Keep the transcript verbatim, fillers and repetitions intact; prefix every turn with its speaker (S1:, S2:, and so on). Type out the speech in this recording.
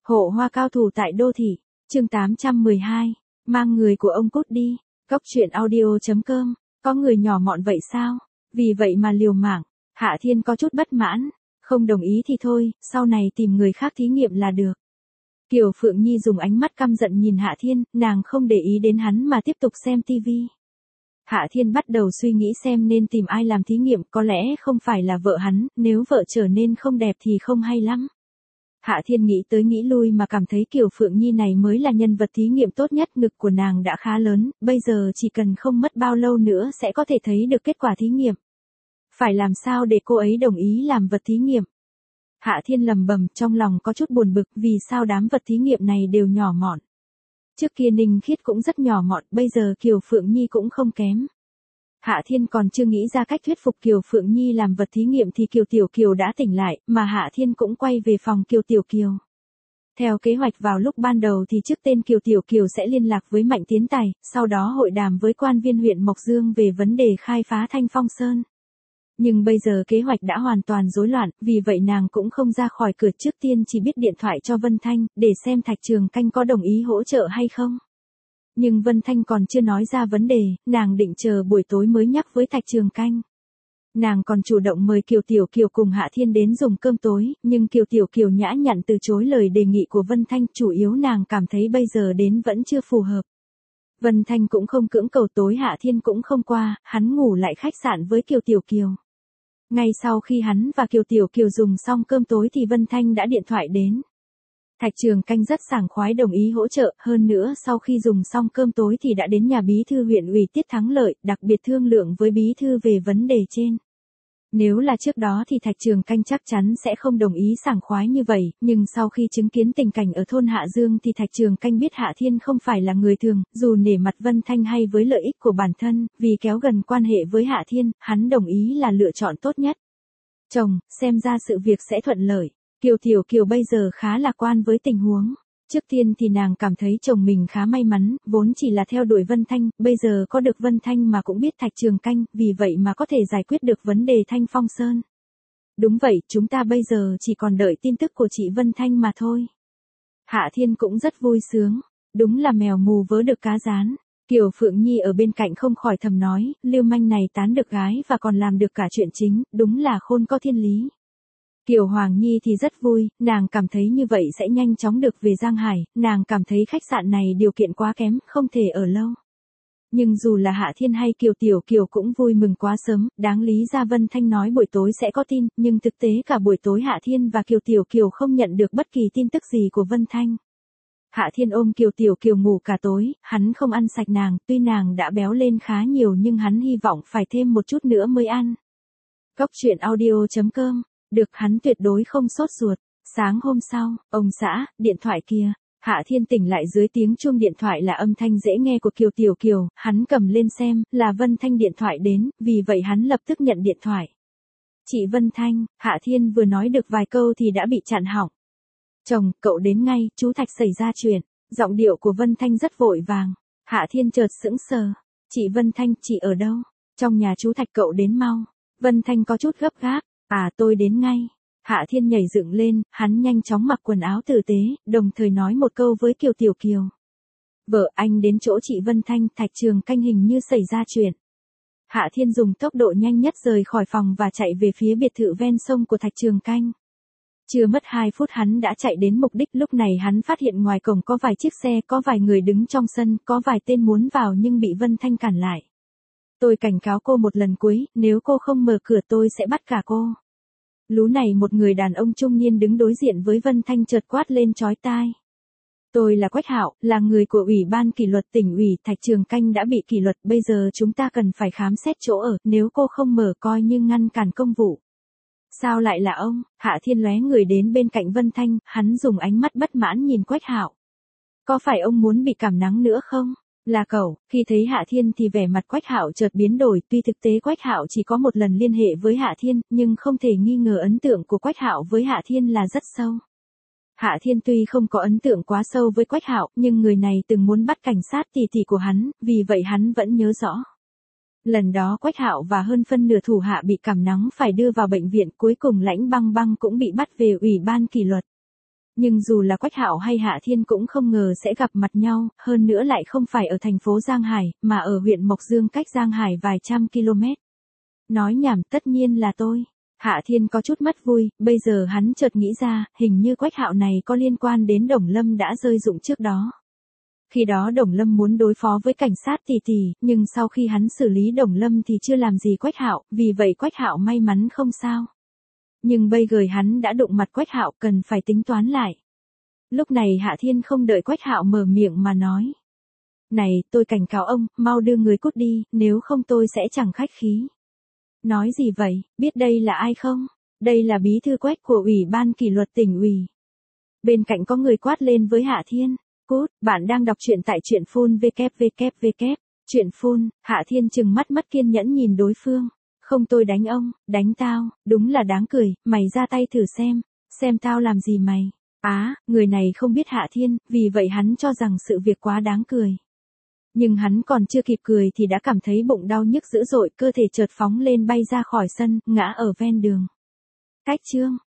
S1: Hộ hoa cao thủ tại đô thị, chương tám trăm mười hai, mang người của ông cút đi, cốc truyện audio chấm com, có người nhỏ mọn vậy sao, vì vậy mà liều mạng, Hạ Thiên có chút bất mãn, không đồng ý thì thôi, sau này tìm người khác thí nghiệm là được. Kiều Phượng Nhi dùng ánh mắt căm giận nhìn Hạ Thiên, nàng không để ý đến hắn mà tiếp tục xem tivi. Hạ Thiên bắt đầu suy nghĩ xem nên tìm ai làm thí nghiệm, có lẽ không phải là vợ hắn, nếu vợ trở nên không đẹp thì không hay lắm. Hạ Thiên nghĩ tới nghĩ lui mà cảm thấy Kiều Phượng Nhi này mới là nhân vật thí nghiệm tốt nhất, ngực của nàng đã khá lớn, bây giờ chỉ cần không mất bao lâu nữa sẽ có thể thấy được kết quả thí nghiệm. Phải làm sao để cô ấy đồng ý làm vật thí nghiệm? Hạ Thiên lầm bầm, trong lòng có chút buồn bực, vì sao đám vật thí nghiệm này đều nhỏ mọn. Trước kia Ninh Khiết cũng rất nhỏ mọn, bây giờ Kiều Phượng Nhi cũng không kém. Hạ Thiên còn chưa nghĩ ra cách thuyết phục Kiều Phượng Nhi làm vật thí nghiệm thì Kiều Tiểu Kiều đã tỉnh lại, mà Hạ Thiên cũng quay về phòng Kiều Tiểu Kiều. Theo kế hoạch vào lúc ban đầu thì trước tên Kiều Tiểu Kiều sẽ liên lạc với Mạnh Tiến Tài, sau đó hội đàm với quan viên huyện Mộc Dương về vấn đề khai phá Thanh Phong Sơn. Nhưng bây giờ kế hoạch đã hoàn toàn rối loạn, vì vậy nàng cũng không ra khỏi cửa, trước tiên chỉ biết điện thoại cho Vân Thanh, để xem Thạch Trường Canh có đồng ý hỗ trợ hay không. Nhưng Vân Thanh còn chưa nói ra vấn đề, nàng định chờ buổi tối mới nhắc với Thạch Trường Canh. Nàng còn chủ động mời Kiều Tiểu Kiều cùng Hạ Thiên đến dùng cơm tối, nhưng Kiều Tiểu Kiều nhã nhặn từ chối lời đề nghị của Vân Thanh, chủ yếu nàng cảm thấy bây giờ đến vẫn chưa phù hợp. Vân Thanh cũng không cưỡng cầu, tối Hạ Thiên cũng không qua, hắn ngủ lại khách sạn với Kiều Tiểu Kiều. Ngay sau khi hắn và Kiều Tiểu Kiều dùng xong cơm tối thì Vân Thanh đã điện thoại đến. Thạch Trường Canh rất sảng khoái đồng ý hỗ trợ, hơn nữa sau khi dùng xong cơm tối thì đã đến nhà bí thư huyện ủy Tiết Thắng Lợi, đặc biệt thương lượng với bí thư về vấn đề trên. Nếu là trước đó thì Thạch Trường Canh chắc chắn sẽ không đồng ý sảng khoái như vậy, nhưng sau khi chứng kiến tình cảnh ở thôn Hạ Dương thì Thạch Trường Canh biết Hạ Thiên không phải là người thường, dù nể mặt Vân Thanh hay với lợi ích của bản thân, vì kéo gần quan hệ với Hạ Thiên, hắn đồng ý là lựa chọn tốt nhất. Chồng, xem ra sự việc sẽ thuận lợi. Kiều Tiểu Kiều bây giờ khá lạc quan với tình huống. Trước tiên thì nàng cảm thấy chồng mình khá may mắn, vốn chỉ là theo đuổi Vân Thanh, bây giờ có được Vân Thanh mà cũng biết Thạch Trường Canh, vì vậy mà có thể giải quyết được vấn đề Thanh Phong Sơn. Đúng vậy, chúng ta bây giờ chỉ còn đợi tin tức của chị Vân Thanh mà thôi. Hạ Thiên cũng rất vui sướng, đúng là mèo mù vớ được cá rán. Kiều Phượng Nhi ở bên cạnh không khỏi thầm nói, lưu manh này tán được gái và còn làm được cả chuyện chính, đúng là khôn có thiên lý. Kiều Hoàng Nhi thì rất vui, nàng cảm thấy như vậy sẽ nhanh chóng được về Giang Hải, nàng cảm thấy khách sạn này điều kiện quá kém, không thể ở lâu. Nhưng dù là Hạ Thiên hay Kiều Tiểu Kiều cũng vui mừng quá sớm, đáng lý ra Vân Thanh nói buổi tối sẽ có tin, nhưng thực tế cả buổi tối Hạ Thiên và Kiều Tiểu Kiều không nhận được bất kỳ tin tức gì của Vân Thanh. Hạ Thiên ôm Kiều Tiểu Kiều ngủ cả tối, hắn không ăn sạch nàng, tuy nàng đã béo lên khá nhiều nhưng hắn hy vọng phải thêm một chút nữa mới ăn. Cốc truyện audio chấm com, được, hắn tuyệt đối không sốt ruột. Sáng hôm sau, ông xã, điện thoại kia. Hạ Thiên tỉnh lại dưới tiếng chuông điện thoại là âm thanh dễ nghe của Kiều Tiểu Kiều, hắn cầm lên xem, là Vân Thanh điện thoại đến, vì vậy hắn lập tức nhận điện thoại. Chị Vân Thanh, Hạ Thiên vừa nói được vài câu thì đã bị chặn họng. Chồng, cậu đến ngay, chú Thạch xảy ra chuyện. Giọng điệu của Vân Thanh rất vội vàng. Hạ Thiên chợt sững sờ. Chị Vân Thanh, chị ở đâu? Trong nhà chú Thạch, cậu đến mau. Vân Thanh có chút gấp gáp. À, tôi đến ngay. Hạ Thiên nhảy dựng lên, hắn nhanh chóng mặc quần áo tử tế, đồng thời nói một câu với Kiều Tiểu Kiều. Vợ, anh đến chỗ chị Vân Thanh, Thạch Trường Canh hình như xảy ra chuyện. Hạ Thiên dùng tốc độ nhanh nhất rời khỏi phòng và chạy về phía biệt thự ven sông của Thạch Trường Canh. Chưa mất hai phút hắn đã chạy đến mục đích, lúc này hắn phát hiện ngoài cổng có vài chiếc xe, có vài người đứng trong sân, có vài tên muốn vào nhưng bị Vân Thanh cản lại. Tôi cảnh cáo cô một lần cuối, nếu cô không mở cửa tôi sẽ bắt cả cô. Lú này một người đàn ông trung niên đứng đối diện với Vân Thanh chợt quát lên chói tai. Tôi là Quách Hạo, là người của Ủy ban kỷ luật tỉnh ủy, Thạch Trường Canh đã bị kỷ luật, bây giờ chúng ta cần phải khám xét chỗ ở, nếu cô không mở coi như ngăn cản công vụ. Sao lại là ông? Hạ Thiên lóe người đến bên cạnh Vân Thanh, hắn dùng ánh mắt bất mãn nhìn Quách Hạo. Có phải ông muốn bị cảm nắng nữa không? Là cậu. Khi thấy Hạ Thiên thì vẻ mặt Quách Hạo chợt biến đổi, tuy thực tế Quách Hạo chỉ có một lần liên hệ với Hạ Thiên, nhưng không thể nghi ngờ ấn tượng của Quách Hạo với Hạ Thiên là rất sâu. Hạ Thiên tuy không có ấn tượng quá sâu với Quách Hạo, nhưng người này từng muốn bắt cảnh sát tỷ tỷ của hắn, vì vậy hắn vẫn nhớ rõ. Lần đó Quách Hạo và hơn phân nửa thủ hạ bị cảm nắng phải đưa vào bệnh viện, cuối cùng Lãnh Băng Băng cũng bị bắt về Ủy ban kỷ luật. Nhưng dù là Quách Hạo hay Hạ Thiên cũng không ngờ sẽ gặp mặt nhau, hơn nữa lại không phải ở thành phố Giang Hải, mà ở huyện Mộc Dương cách Giang Hải vài trăm km. Nói nhảm, tất nhiên là tôi. Hạ Thiên có chút mất vui, bây giờ hắn chợt nghĩ ra, hình như Quách Hạo này có liên quan đến Đồng Lâm đã rơi dụng trước đó. Khi đó Đồng Lâm muốn đối phó với cảnh sát Tỷ Tỷ, nhưng sau khi hắn xử lý Đồng Lâm thì chưa làm gì Quách Hạo, vì vậy Quách Hạo may mắn không sao. Nhưng bây giờ hắn đã đụng mặt Quách Hạo, cần phải tính toán lại. Lúc này Hạ Thiên không đợi Quách Hạo mở miệng mà nói. Này, tôi cảnh cáo ông, mau đưa người cút đi, nếu không tôi sẽ chẳng khách khí. Nói gì vậy, biết đây là ai không? Đây là bí thư Quách của Ủy ban kỷ luật tỉnh ủy. Bên cạnh có người quát lên với Hạ Thiên. Cút, bạn đang đọc truyện tại truyện phun www. Truyện phun, Hạ Thiên trừng mắt mất kiên nhẫn nhìn đối phương. Không, tôi đánh ông, đánh tao, đúng là đáng cười, mày ra tay thử xem, xem tao làm gì mày. Á, à, người này không biết Hạ Thiên, vì vậy hắn cho rằng sự việc quá đáng cười. Nhưng hắn còn chưa kịp cười thì đã cảm thấy bụng đau nhức dữ dội, cơ thể chợt phóng lên bay ra khỏi sân, ngã ở ven đường. Cách chương